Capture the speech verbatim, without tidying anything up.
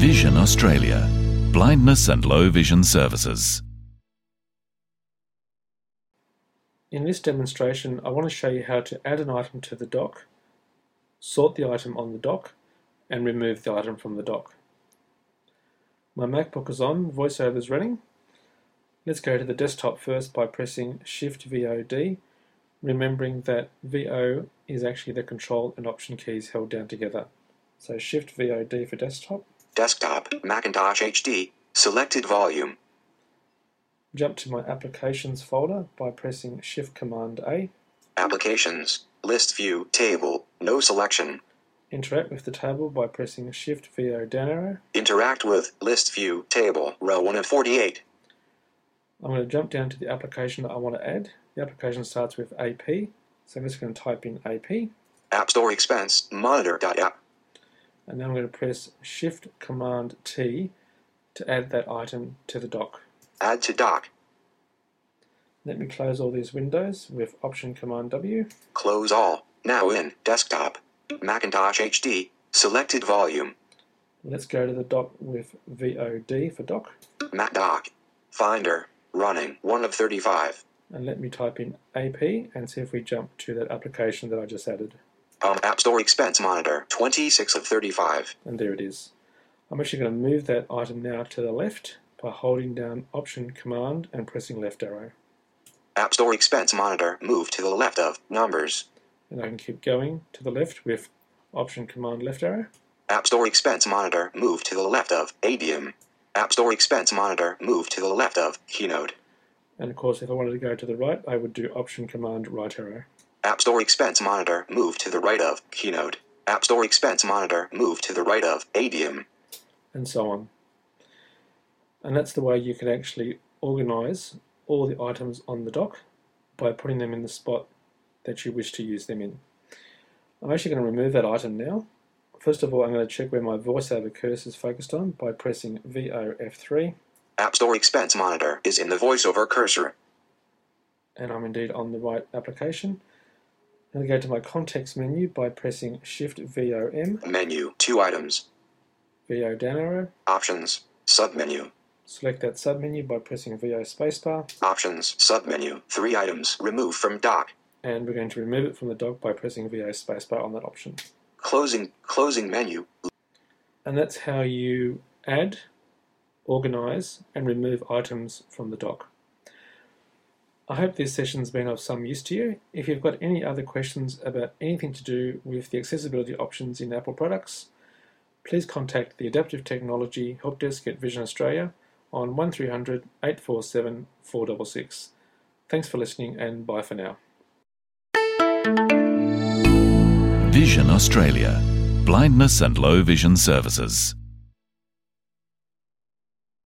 Vision Australia. Blindness and low vision services. In this demonstration, I want to show you how to add an item to the dock, sort the item on the dock, and remove the item from the dock. My MacBook is on, VoiceOver is running. Let's go to the desktop first by pressing Shift V O D, remembering that V O is actually the Control and Option keys held down together. So Shift V O D for desktop. Desktop, Macintosh H D, selected volume. Jump to my Applications folder by pressing Shift Command A. Applications, List View, Table, no selection. Interact with the table by pressing Shift V O down arrow. Interact with List View, Table, row one of forty-eight. I'm going to jump down to the application that I want to add. The application starts with A P, so I'm just going to type in A P. App Store Expense, Monitor.app. And then I'm going to press Shift Command T to add that item to the dock. Add to dock. Let me close all these windows with Option Command W. Close all. Now in Desktop, Macintosh H D, selected volume. Let's go to the dock with V O D for dock. Mac Dock. Finder, running one of thirty-five. And let me type in A P and see if we jump to that application that I just added. Um, App Store Expense Monitor, twenty-six of thirty-five. And there it is. I'm actually going to move that item now to the left by holding down Option Command and pressing left arrow. App Store Expense Monitor, move to the left of Numbers. And I can keep going to the left with Option Command left arrow. App Store Expense Monitor, move to the left of A D M. App Store Expense Monitor, move to the left of Keynote. And of course, if I wanted to go to the right, I would do Option Command right arrow. App Store Expense Monitor, move to the right of Keynote. App Store Expense Monitor, move to the right of A D M. And so on. And that's the way you can actually organize all the items on the dock by putting them in the spot that you wish to use them in. I'm actually going to remove that item now. First of all, I'm going to check where my VoiceOver cursor is focused on by pressing V O F three. App Store Expense Monitor is in the VoiceOver cursor. And I'm indeed on the right application. I'm going to go to my context menu by pressing Shift V O M. Menu, two items. V O down arrow. Options, submenu. Select that submenu by pressing V O spacebar. Options, submenu, three items, remove from dock. And we're going to remove it from the dock by pressing V O spacebar on that option. Closing, closing menu. And that's how you add, organize, and remove items from the dock. I hope this session's been of some use to you. If you've got any other questions about anything to do with the accessibility options in Apple products, please contact the Adaptive Technology Help Desk at Vision Australia on one three hundred, eight four seven, four six six. Thanks for listening and bye for now. Vision Australia. Blindness and low vision services.